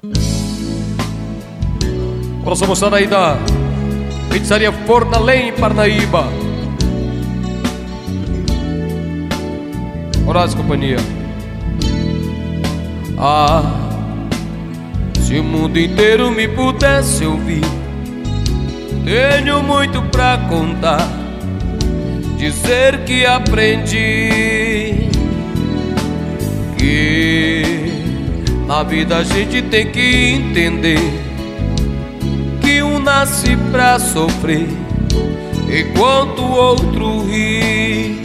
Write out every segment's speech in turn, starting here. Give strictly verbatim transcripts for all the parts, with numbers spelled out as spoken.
Próxima moçada aí da Pizzaria Fornalém, em Parnaíba. Horácio companhia. Ah, se o mundo inteiro me pudesse ouvir, tenho muito pra contar, dizer que aprendi que na vida a gente tem que entender que um nasce pra sofrer enquanto o outro ri.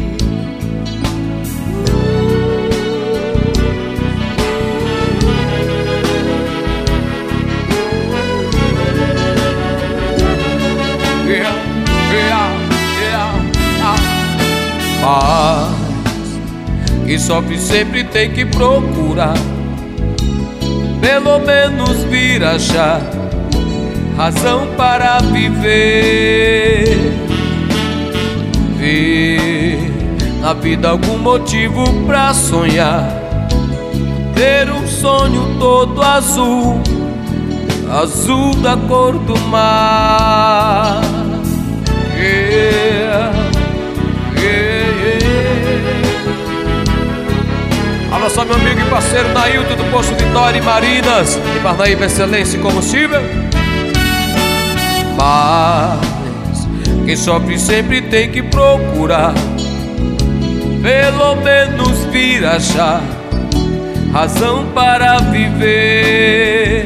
Yeah, yeah, yeah, ah. Mas quem sofre sempre tem que procurar, pelo menos vir achar razão para viver. Ver na vida algum motivo pra sonhar, ter um sonho todo azul, azul da cor do mar. Yeah, yeah, yeah. Abraço meu amigo e parceiro Nailton do Posto Vitória e Marinas, em Parnaíba, excelência e combustível. Mas quem sofre sempre tem que procurar, pelo menos vir achar razão para viver.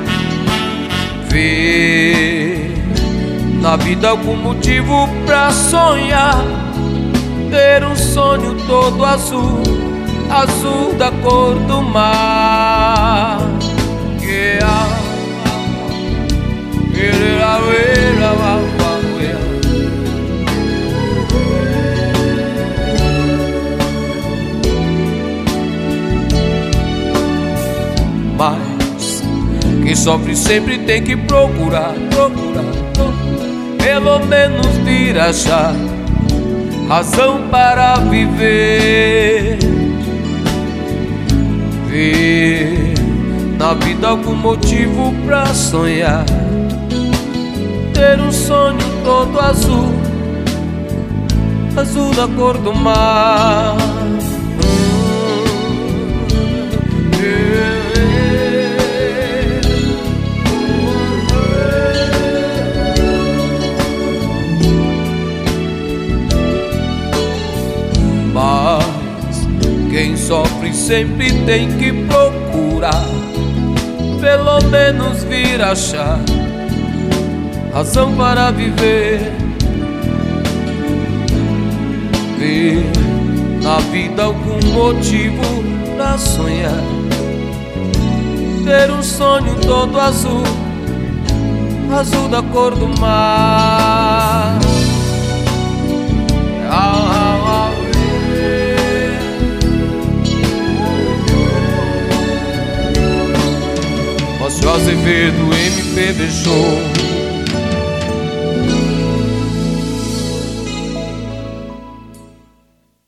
Ver na vida algum motivo pra sonhar, ter um sonho todo azul, azul da cor do mar. Yeah. Mas quem sofre sempre tem que procurar, procurar, procurar, pelo menos vir achar razão para viver. Ver na vida algum motivo pra sonhar, ter um sonho todo azul, azul da cor do mar. Mas quem sofre sempre tem que procurar, pelo menos vir achar razão para viver. Ver na vida algum motivo pra sonhar, ter um sonho todo azul, azul da cor do mar. Ah, ah, ah, Márcio Azevedo, M P B Show.